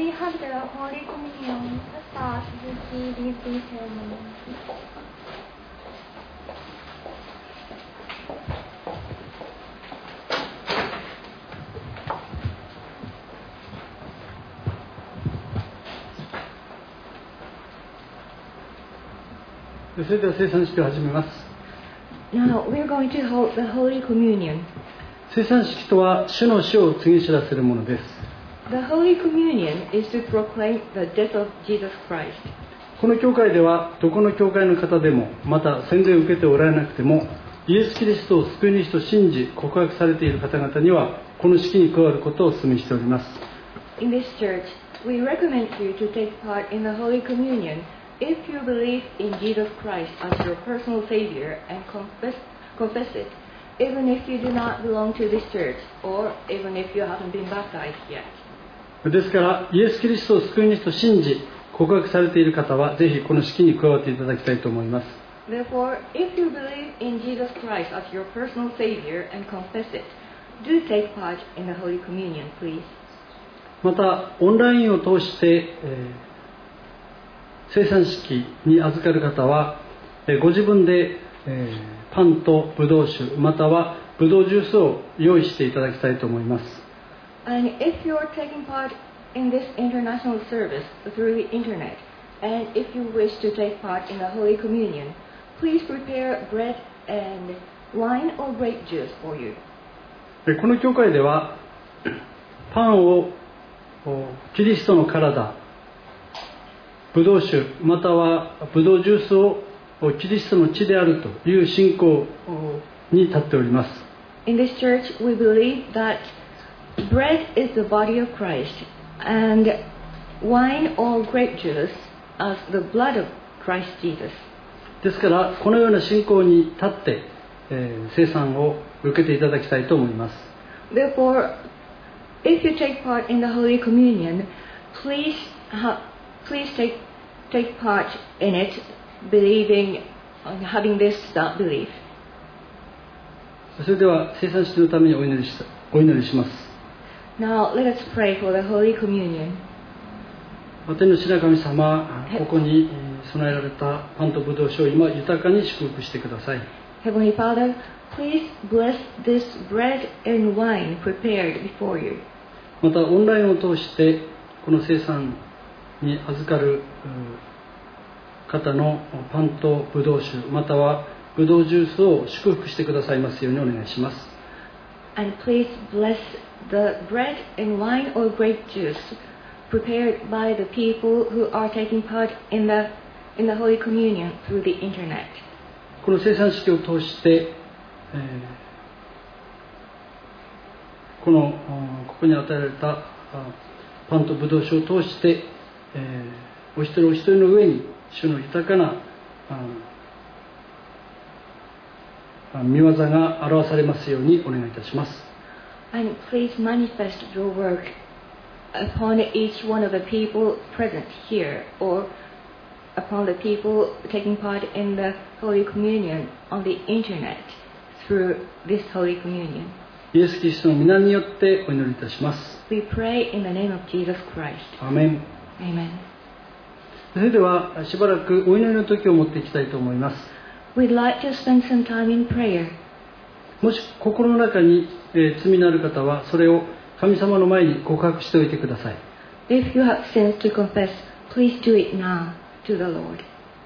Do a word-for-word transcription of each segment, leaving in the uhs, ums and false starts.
we have the Holy Communion. Let us receive these ceremonies. それでは聖餐式を始めます。 Now we're going to hold the Holy Communion. 聖餐式とは主の死を告げ知らせるものです。 The Holy Communion is to proclaim the death of Jesus Christ. この教会ではどこの教会の方でもまた洗礼を受けておられなくてもイエス・キリストを救い主と信じ告白されている方々にはこの式に加わることをお勧めしております。 In this church, we recommend you to take part in the Holy Communion if you believe in Jesus Christ as your personal Savior and confess, confess it, even if you do not belong to this church or even if you haven't been baptized yet. ですからイエス・キリストを救い主と信じ告白されている方はぜひこの式に加わっていただきたいと思います。 Therefore, if you believe in Jesus Christ as your personal Savior and confess it, do take part in the Holy Communion, please. またオンラインを通して、えー聖餐式に預かる方はご自分でパンとブドウ酒またはブドウジュースを用意していただきたいと思います。 And if you are taking part in this international service through the internet, and if you wish to take part in the Holy Communion, please prepare bread and wine or grape juice for you. この教会ではパンをキリストの体ブドウ酒またはブドウジュースをキリストの血であるという信仰に立っております。 In this church, we believe that bread is the body of Christ and wine or grape juice as the blood of Christ Jesus. ですからこのような信仰に立って、えー、聖餐を受けていただきたいと思います。 Therefore, if you take part in the Holy Communion, please have Please take, take part in it, believing, having this that belief. それでは聖餐式のためにお祈りし、お祈りします。 Now let us pray for the Holy Communion. 天の白神様、ここに備えられたパンとブドウ酒を今豊かに祝福してください。 Heavenly Father, please bless this bread and wine prepared before you. またオンラインを通してこの聖餐に預かる方のパンとブドウ酒またはブドウジュースを祝福してくださいますようにお願いします。 And please bless the bread and wine or grape juice prepared by the people who are taking part in the, in the Holy Communion through the internet. この聖餐式を通して、えー、このここに与えられたパンとブドウ酒を通してえー、お一人お一人の上に主の豊かな御業が表されますようにお願いいたします。 And please manifest your work upon each one of the people present here or upon the people taking part in the Holy Communion on the internet through this Holy Communion. イエス・キリストの皆によってお祈りいたします。 We pray in the name of Jesus Christ. アーメン。 Amen. それではしばらくお祈りの時を持っていきたいと思います。 We'd like to spend some time in prayer. もし心の中に、えー、罪のある方はそれを神様の前に告白しておいてください。 If you have sins to confess, please do it now to the Lord.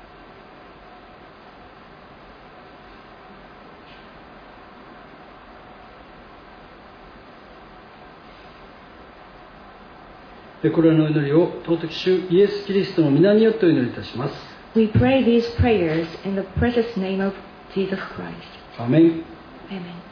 これらの祈りを尊き主イエス・キリストの皆によってお祈りいたします。 We pray these prayers in the precious name of Jesus Christ. アーメン。 Amen.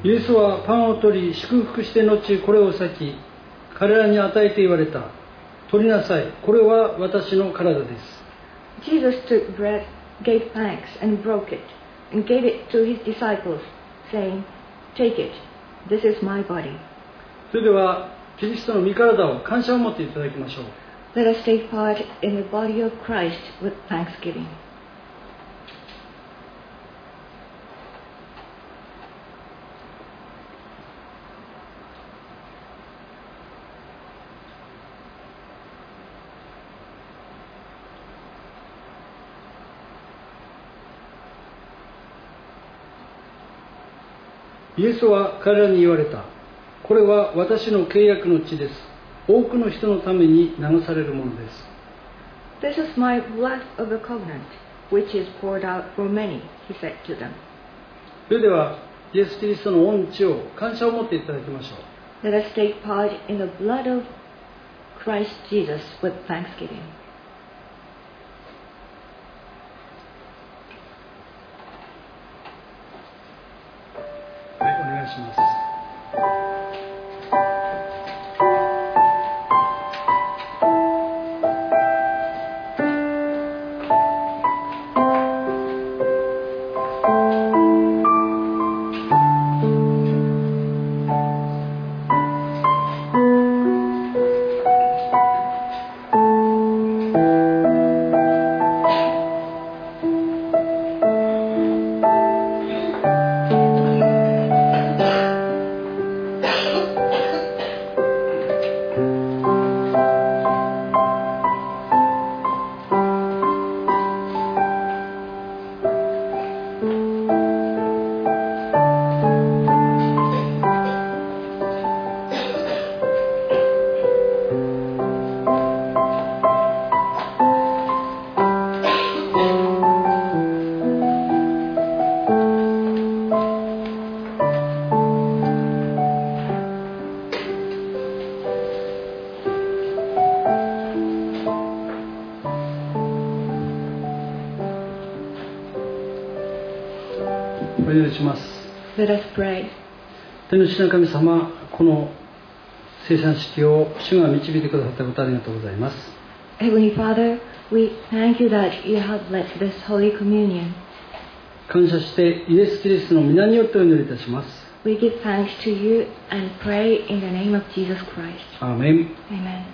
イエスはパンを取り祝福して後これを裂き彼らに与えて言われた。取りなさい、これは私の体です。 Jesus took bread, gave thanks, and broke it, and gave it to his disciples, saying, Take it, this is my body. それではキリストの御体を感謝を持っていただきましょう。 Let us take part in the body of Christ with thanksgiving. イエスは彼らに言われた。これは私の契約の血です。多くの人のために流されるものです。 This is my blood of the covenant, which is poured out for many, he said to them. それではイエス・キリストの御血を感謝を持っていただきましょう。 Let us take part in the blood of Christ Jesus with thanksgiving. はい、お願いします。お祈りします。 Let us pray. 天の父な神様、この聖餐式を主が導いてくださったことありがとうございます。 Heavenly Father, we thank you that you have led this Holy Communion. 感謝してイエス・キリストの皆によってお祈りいたします。 We give thanks to you and pray in the name of Jesus Christ. アーメン。 Amen.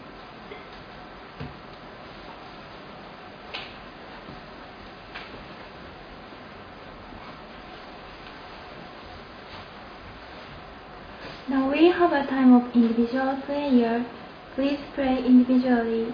Now we have a time of individual prayer. Please pray individually.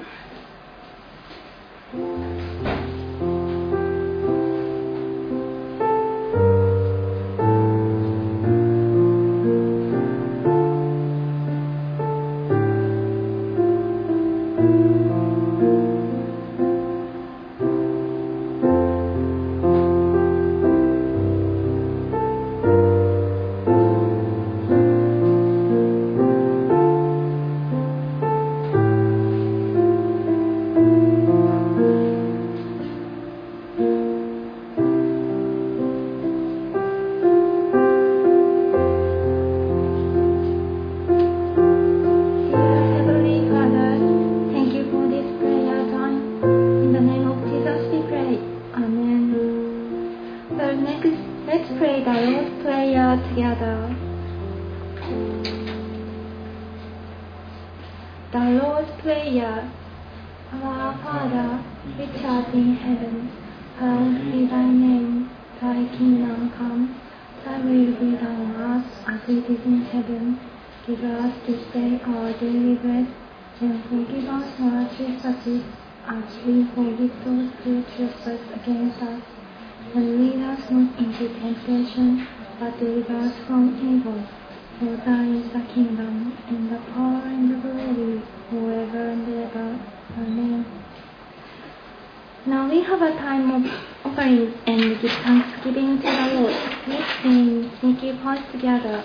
The Lord's Prayer. Our Father, which art in heaven, hallowed be thy name. Thy kingdom come, thy will be done on earth as it is in heaven. Give us this day our daily bread, and forgive us our trespasses, as we forgive those who trespass against us. And lead us not into temptation, but deliver us from evil. For thine is the kingdom, and the power, and the glory, forever and ever. Amen. Now we have a time of offering and give thanksgiving to the Lord. Let's sing Sneaky Pause together.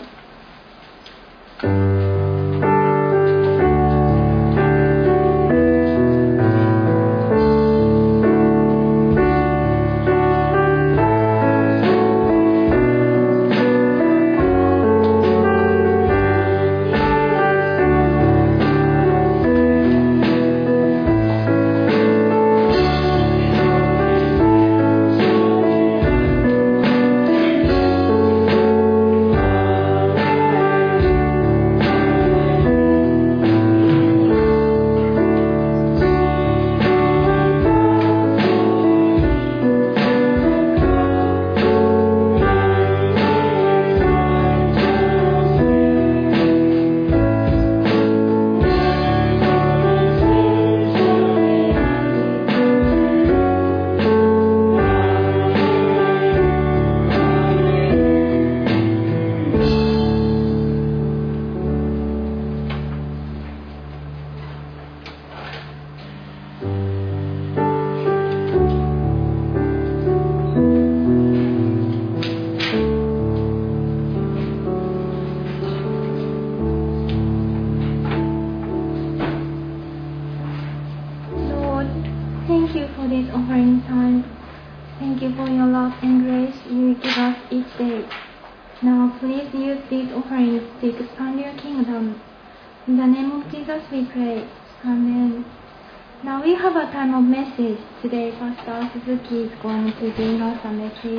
use these offerings to expand your kingdom. In the name of Jesus we pray. Amen. Now we have a time of message. Today Pastor Suzuki is going to bring us a message.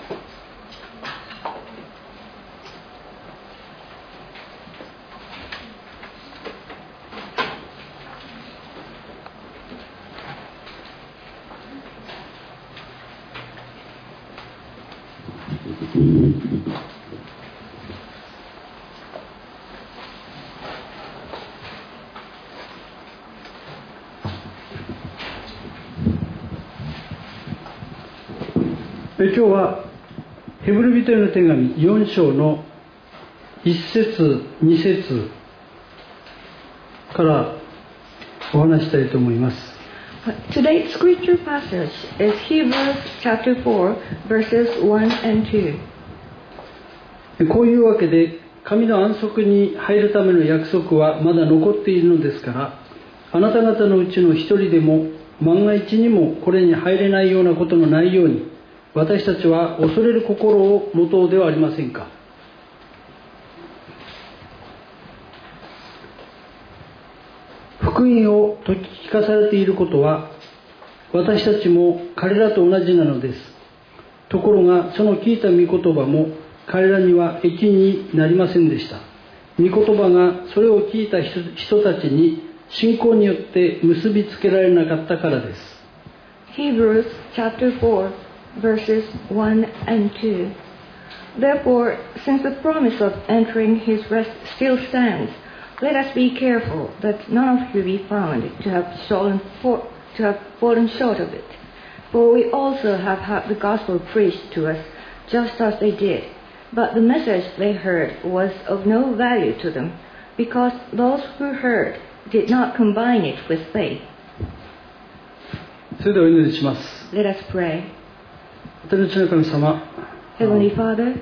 今日はヘブル人への手紙よん章のいち節に節からお話したいと思います。 Today's scripture passage is Hebrews chapter four, verses one and two. こういうわけで神の安息に入るための約束はまだ残っているのですから、あなた方のうちの一人でも万が一にもこれに入れないようなことのないように、私たちは恐れる心を持とうではありませんか。福音を説き聞かされていることは私たちも彼らと同じなのです。ところがその聞いた御言葉も彼らには益になりませんでした。御言葉がそれを聞いた 人, 人たちに信仰によって結びつけられなかったからです。 Hebrews chapter four, verses one and two. Therefore, since the promise of entering his rest still stands, let us be careful that none of you be found to have fallen, for, to have fallen short of it. For we also have had the gospel preached to us just as they did. But the message they heard was of no value to them, because those who heard did not combine it with faith. それではお祈りします。 Let us pray. 私の父の神様、 Heavenly Father,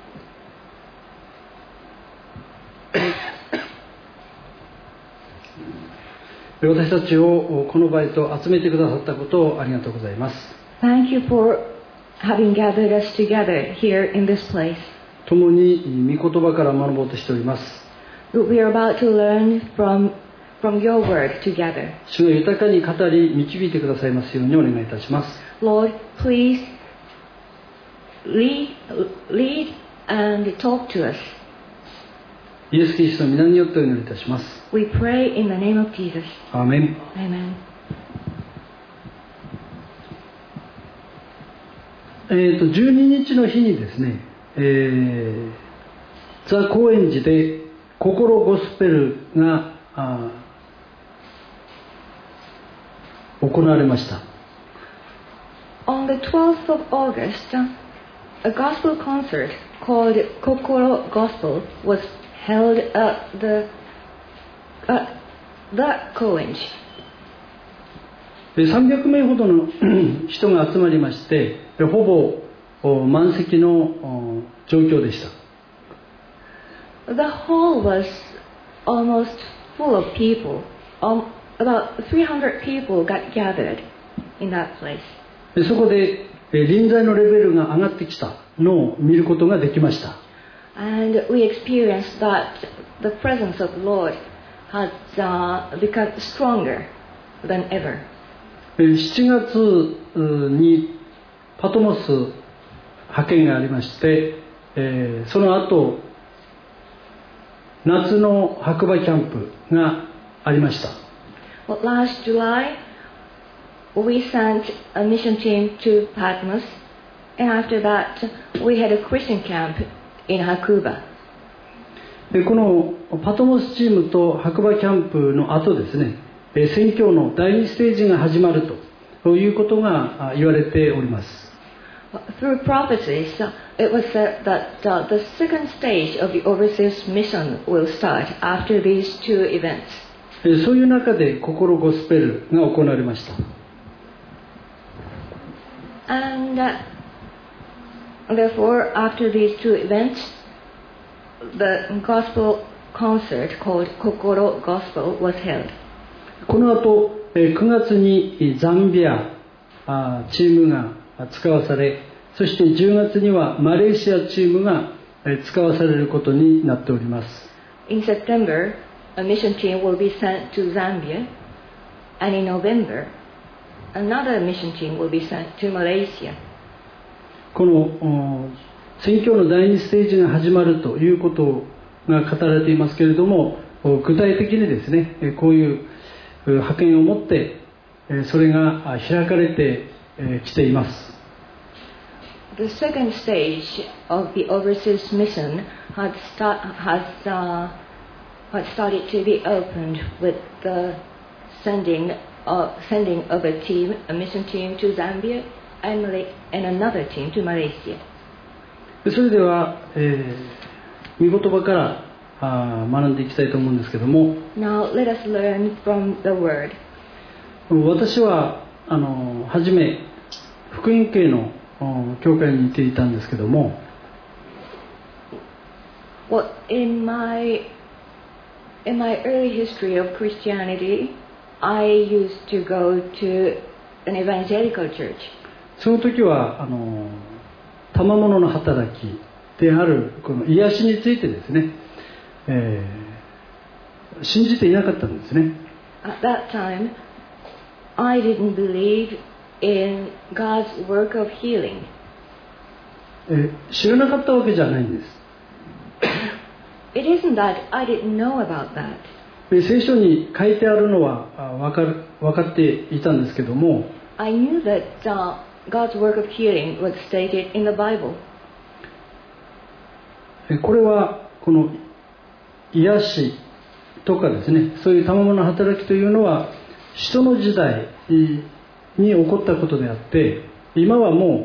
私たちをこの場へと集めてくださったことをありがとうございます。 thank you for having gathered us together here in this place. 共に御言葉から学ぼうとしております。 We are about to learn from, from your word together. 主が豊かに語り導いてくださいますようにお願いいたします。 Lord, please lead, lead and talk to us. イエス・キリストの皆によってお祈りいたします。 We pray in the name of Jesus. アーメン。 Amen. えーと、じゅうににちの日にですね、えー、ザ・高円寺で心ゴスペルが行われました。 On the twelfth of August, a gospel concert called Kokoro Gospel was held at the, at the Koenji. さんびゃくめいほどの人が集まりまして、ほぼ満席の状況でした。 The hall was almost full of people. Um, about three hundred people got gathered in that place. そこで臨在のレベルが上がってきたのを見ることができました。 And we experienced that the presence of the Lord has uh, become stronger than ever. しちがつにパトモス派遣がありまして、えー、その後夏の白馬キャンプがありました。 Well, last July, we sent a mission team to Patmos, and after that, we had a Christian camp in Hakuba. でこのパトモスチームと白馬キャンプの後ですね、宣教の第二ステージが始まるということが言われております。 Through prophecies, it was said that uh, the second stage of the overseas mission will start after these two events. そういう中で心ゴスペルが行われました。 And uh, therefore, after these two events, the gospel concert called Kokoro Gospel was held. この後くがつにザンビアチームが使わされ、そしてじゅうがつにはマレーシアチームが使わされることになっております。 In September, a mission team will be sent to Zambia, and in November, another mission team will be sent to Malaysia. この宣教の第二ステージが始まるということが語られていますけれども、具体的にですね、こういう派遣をもってそれが開かれてきています。 The second stage of the overseas mission had, start, has, uh, had started to be opened with the sending of, sending of a team, a mission team to Zambia and, Malay, and another team to Malaysia. それでは、えー、御言葉からあ学んでいきたいと思うんですけども、 Now let us learn from the word. 私はあの初め福音系の教会に行っていたんですけども、 Well, in my in my early history of Christianity, I used to go to an evangelical church. その時はあの賜物の働きであるこの癒しについてですね、えー、信じていなかったんですね。 At that time, I didn't believe in God's work of healing. えー、知らなかったわけじゃないんです。 It isn't that I didn't know about that. 聖書に書いてあるのは分かる、分かっていたんですけども、 I knew that uh, God's work of healing was stated in the Bible. これはこの癒しとかですね、そういう賜物の働きというのは使徒の時代に起こったことであって、今はも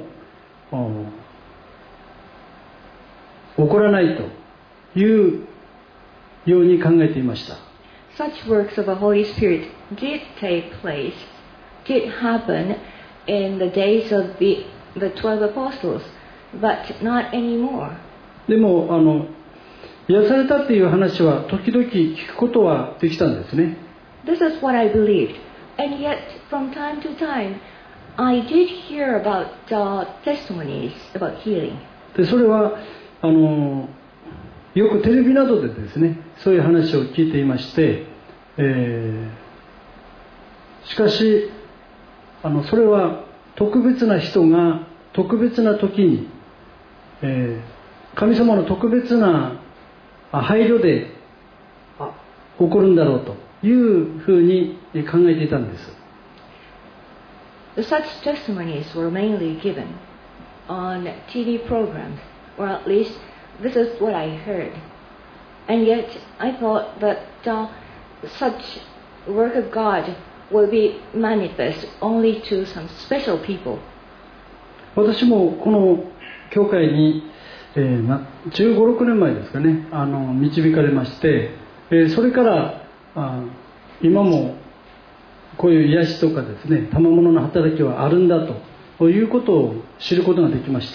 う起こらないというように考えていました。 Such works of the Holy Spirit did take place, did happen in the days of the, the twelve apostles, but not anymore. でもあの癒されたっていう話は時々聞くことはできたんですね。 This is what I believed. And yet, from time to time, I did hear about uh, testimonies about healing. でそれはあのよくテレビなどでですね、そういう話を聞いていまして、えー、しかしあのそれは特別な人が特別な時に、えー、神様の特別な配慮で起こるんだろうというふうに考えていたんです。 Such testimonies were mainly given on T V programs, or at least this is what I heard. And yet I thought that uh, such work of God will be manifest only to some special people. 私もこの教会に、えーま、じゅうご、ろくねんまえですかね、あの導かれまして、えー、それからあ今もこういう癒しとかですね、賜物の働きはあるんだということを知ることができました。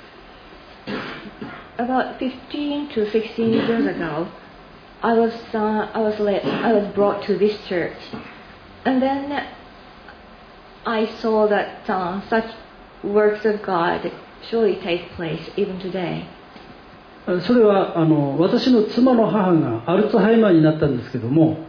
About fifteen to sixteen years ago, I was uh, I was led, I was brought to this church, and then I saw that uh, such works of God surely take place even today. それはあの私の妻の母がアルツハイマーになったんですけども、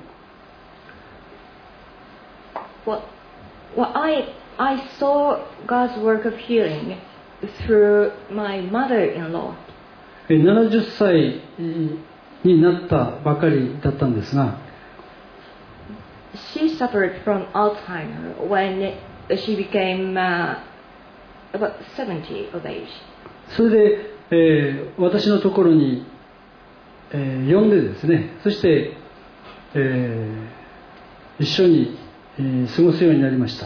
Well, well, I I saw God's work of healing through my mother-in-law. ななじゅっさいになったばかりだったんですが、 She suffered from Alzheimer when she became uh, about seventy of age. それで、えー、私のところに、えー、呼んでですね、そして、えー、一緒に、えー、過ごすようになりました。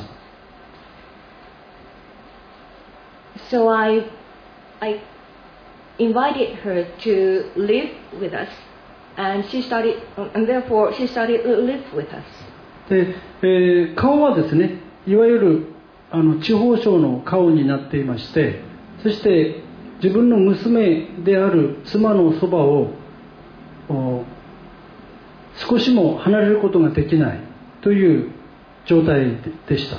So I I invited her to live with us, and she started, and therefore she started to live with us. で、えー、顔はですね、いわゆるあの地方省の顔になっていまして、そして自分の娘である妻のそばを少しも離れることができないという状態でした。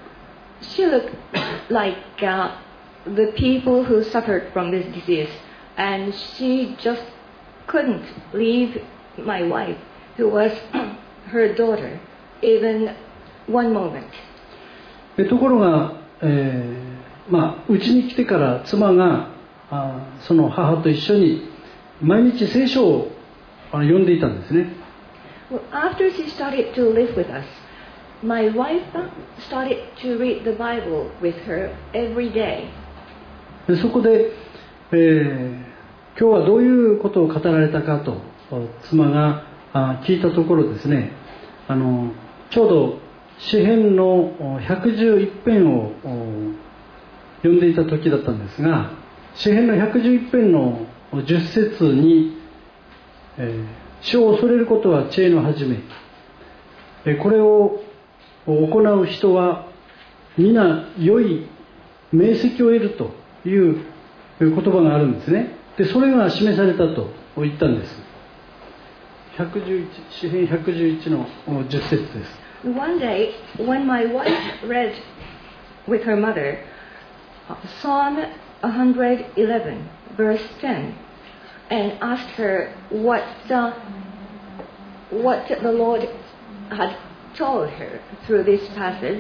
She looked like uh, the people who suffered from this disease and she just couldn't leave my wife, who was her daughter, even one moment. ところが、えーまあ、うちに来てから妻があその母と一緒に毎日聖書をあの読んでいたんですね。 Well, after she started to live with us, my wife started to read the Bible with her every day. でそこで、えー、今日はどういうことを語られたかと妻があ聞いたところですね、あのちょうど詩編のひゃくじゅういち編を読んでいた時だったんですが、詩編のひゃくじゅういち編のじゅっ節に、えー、主を恐れることは知恵の始め、えー、これを行う人は皆良い名跡を得るという言葉があるんですね。でそれが示されたと言ったんです。ひゃくじゅういち詩編ひゃくじゅういちのじゅっ節です。 One day, when my wife read with her mother Psalm one eleven, verse ten, and asked her what the, what the Lord had told her through this passage,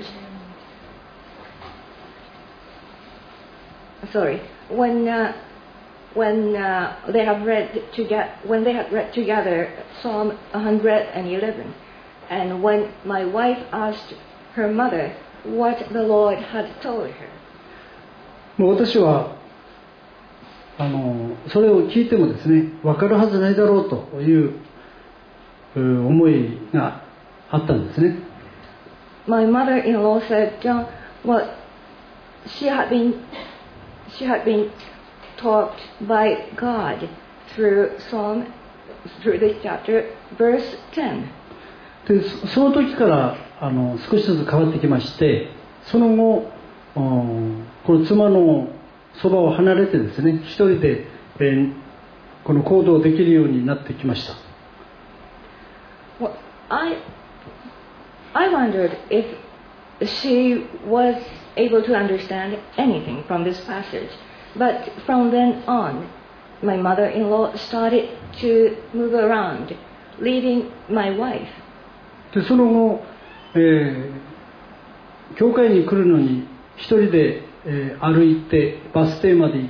sorry, when uh, when uh, they have read together, when they had read together Psalm one eleven. And when my wife asked her mother what the Lord had told her, もう私はあのそれを聞いてもですね、分かるはずないだろうという思いがあったんですね。 My mother-in-law said, uh, well, she had been she had been taught by God through Psalm, through this chapter, verse ten. でその時からあの少しずつ変わってきまして、その後この妻のそばを離れてですね、一人で、えー、この行動できるようになってきました。 Well, I I wondered if she was able to understand anything from this passage, but from then on, my mother-in-law started to move around, leading my wife. でその後、えー、教会に来るのに一人で、えー、歩いてバス停まで行って、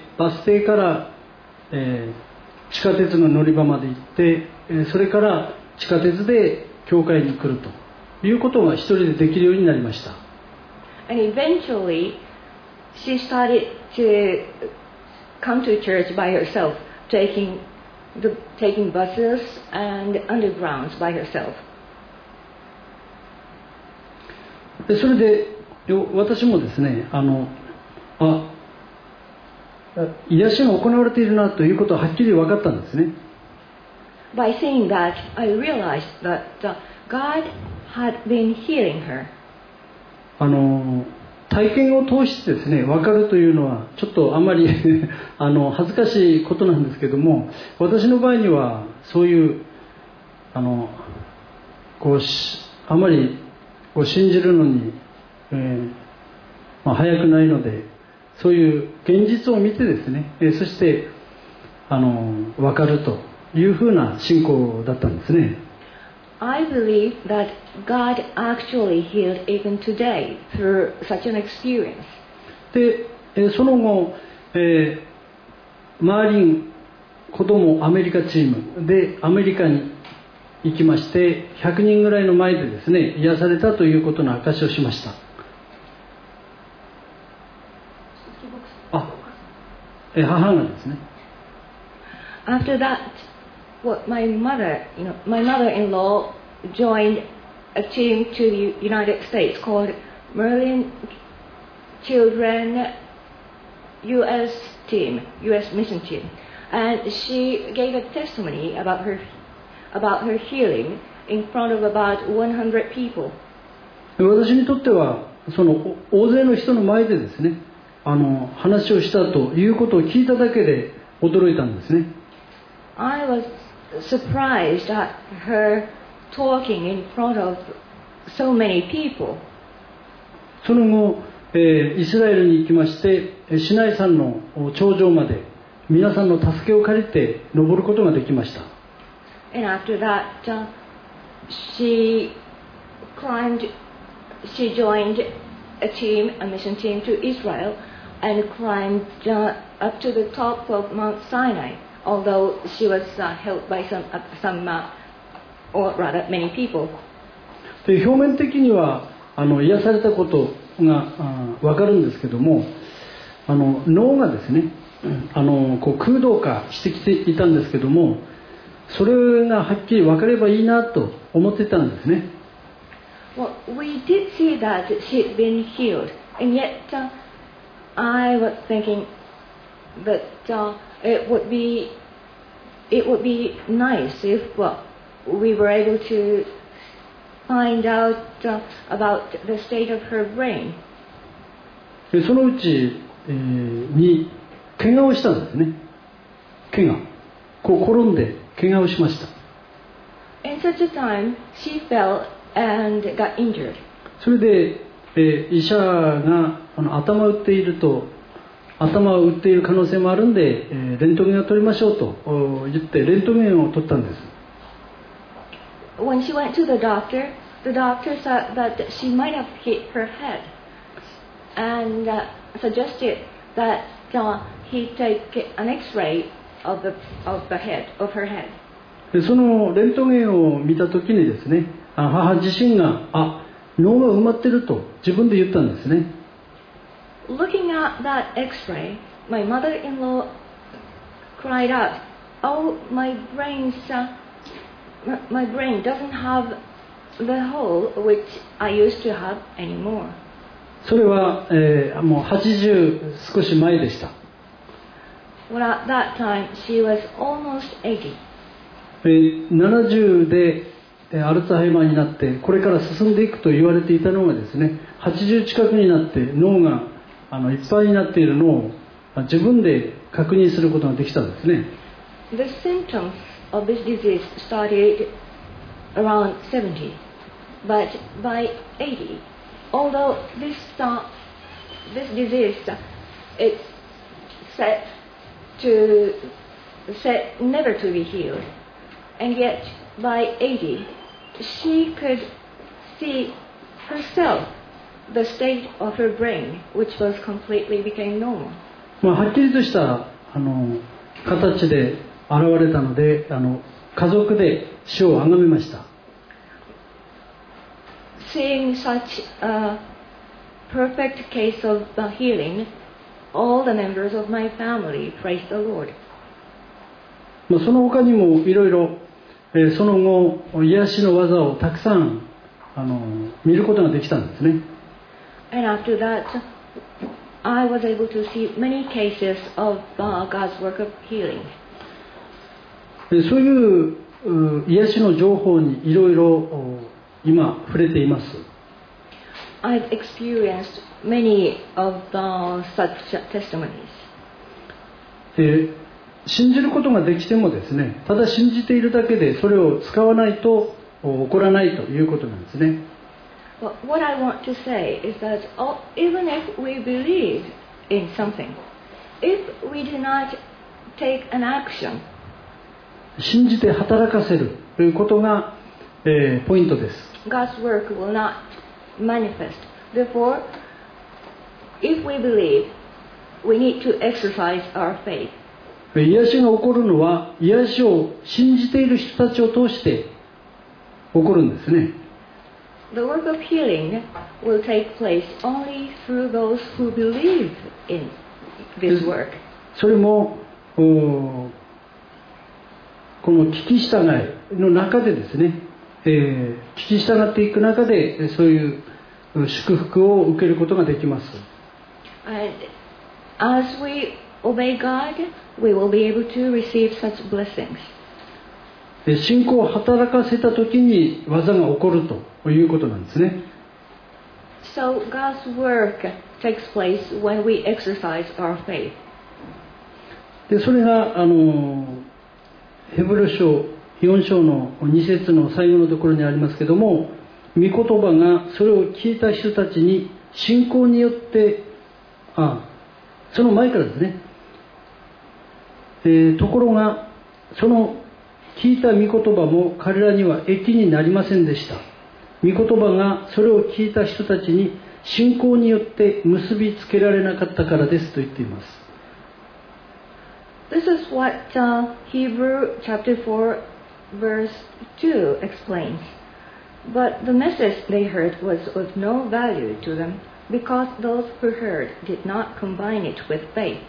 バス停から、えー、地下鉄の乗り場まで行って、えー、それから地下鉄で教会に来るということが一人でできるようになりました。 And eventually, she started to come to church by herself, taking the, taking buses and undergrounds by herself. でそれで私もですね、あのあ癒しが行われているなということははっきり分かったんですね。 By saying that, I realized that uh, God had been healing her. あの体験を通してですね分かるというのはちょっとあまりあの恥ずかしいことなんですけども、私の場合にはそういうあのこうあまりこう信じるのに、えーまあ、早くないので、そういう現実を見てですね、えー、そしてあの分かるというふうな信仰だったんですね。 I believe that God actually healed even today through such an experience. で、えー、その後、えー、マーリン子どもアメリカチームでアメリカに行きまして、ひゃくにんぐらいの前でですね癒されたということの証しをしました。あ、えー、母がですね。 After that, well, my mother, you know, my mother-in-law joined a team to the United States called Merlin Children U S Team, U S Mission Team, and she gave a testimony about her about her healing in front of about one hundred people. 私にとってはその大勢の人の前でですね、あの話をしたということを聞いただけで驚いたんですね。 I was surprised at her talking in front of so many people. その後、えー、イスラエルに行きまして、シナイ山の頂上まで皆さんの助けを借りて登ることができました。 And after that, uh, she climbed, she joined a team, a mission team to Israel, and climbed uh, up to the top of Mount Sinai, although she was uh, helped by some, uh, some uh, or rather many people. で表面的にはあの癒されたことが分かるんですけども、あの脳がですね、あのこう空洞化してきていたんですけども、それがはっきり分かればいいなと思ってたんですね。 Well, we did see that she'd been healed, and yet uh, I was thinking that uh, it would be it would be nice if well, we were able to find out uh, about the state of her brain. でそのうち、えー、に怪我をしたんですね。怪我、こう転んで怪我をしました。 In such a time, she fell and got injured. それで、えー、医者があの頭を打っていると、頭を打っている可能性もあるんで、えー、レントゲンを取りましょうと言ってレントゲンを取ったんです。 When she went to the doctor, the doctor said that she might have hit her head, and uh, suggested that uh, he take an X-ray of the of the head of her head. でそのレントゲンを見たときにですね、母自身があ脳が埋まってると自分で言ったんですね。 Looking at that X-ray, my mother-in-law cried out, "Oh, my brain's uh, my brain doesn't have the hole which I used to have anymore." それは、えー、もうはちじゅう少し前でした。 Well, at that time, she was almost eighty. ななじゅうでアルツハイマーになってこれから進んでいくと言われていたのがですね、はちじゅう近くになって脳があのいっぱいになっているのを自分で確認することができたんですね。 The symptoms of this disease started around seventy, but by eighty, although this uh, this disease uh, it's set to set never to be healed, and yet by eighty, she could see herself the state of her brain, which was completely became normal. まあ、はっきりとしたあの形で現れたので、あの家族で主を崇めました。 Seeing such a perfect case of the healing, all the members of my family praised the Lord. まあ、その他にもいろいろ、えー、その後癒しの技をたくさんあの見ることができたんですね。 And after that, I was able to see many cases of uh, God's work of healing. そういう癒しの情報にいろいろ今触れています。 I've experienced many of uh, such testimonies. で信じることができてもですね、ただ信じているだけでそれを使わないと起こらないということなんですね。 Well, what I want to say is that oh, even if we believe in something, if we do not take an action, 信じて働かせるということが、えー、ポイントです。 God's work will not manifest. Therefore, if we believe, we need to exercise our faith. 癒しが起こるのは癒しを信じている人たちを通して起こるんですね。 The work of healing will take place only through those who believe in this work. それもこの聞き従いの中でですね、えー、聞き従っていく中でそういう祝福を受けることができます。 And as we obey God, we will be able to receive such blessings. 信仰を働かせたときに技が起こるということなんですね。 So God's work takes place when we exercise our faith. でそれがあのヘブル書よん章のに節の最後のところにありますけども、御言葉がそれを聞いた人たちに信仰によって、あその前からですね、 えー、ところがその聞いた御言葉も彼らには益になりませんでした。御言葉がそれを聞いた人たちに信仰によって結びつけられなかったからですと言っています。 This is what uh, Hebrew chapter four verse two explains. But the message they heard was of no value to them because those who heard did not combine it with faith.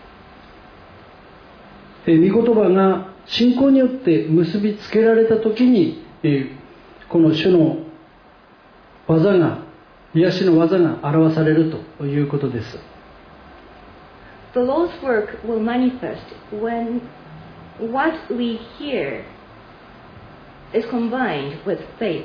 えー、御言葉が信仰によって結びつけられたときに、えー、この主の技が、癒しの技が表されるということです。 The Lord's work will manifest when what we hear is combined with faith.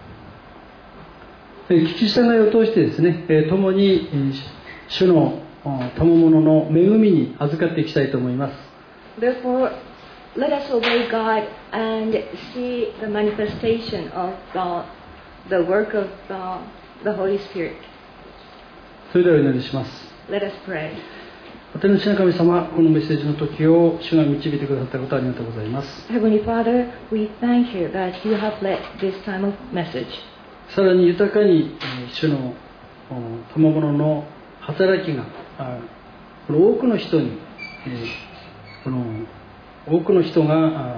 聞き従いを通してですね、共に主の賜物の恵みに預かっていきたいと思います。 Therefore, let us obey God and see the manifestation of the, the work of the, the Holy Spirit. それではお祈りします。 Let us pray. 天の父な神様、このメッセージの時を主が導いてくださったことありがとうございます。 Heavenly Father, we thank you that you have led this time of message. さらに豊かに主の賜物の働きがこの多くの人に、この多くの人が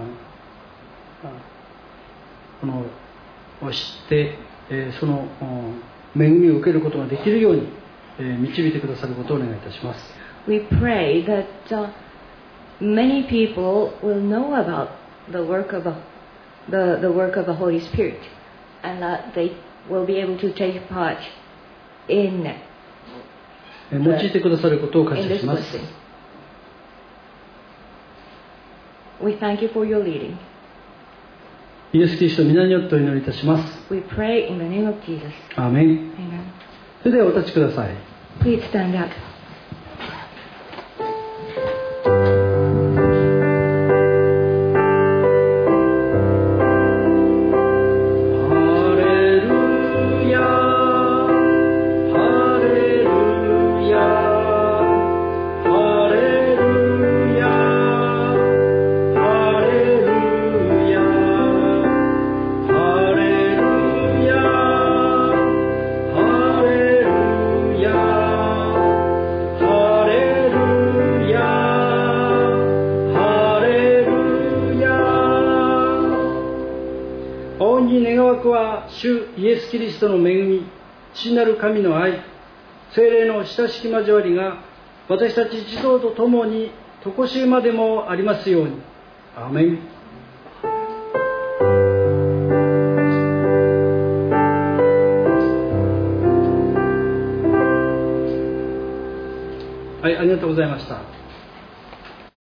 このを知ってその恵みを受けることができるように導いてくださることをお願いいたします。 We pray that uh, many people will know about the work of a, the the work of the Holy Spirit, and that they will be able to take part in 用いてくださることを感謝します。 We thank you for your leading. イエス・キリストの皆によってお祈りいたします。 We pray in the name of Jesus. アーメン。 Amen. それではお立ちください。 Please stand up. 主イエス・キリストの恵み、父なる神の愛、聖霊の親しき交わりが私たち一同と共に常しえまでもありますように。アーメン。はい、ありがとうございました。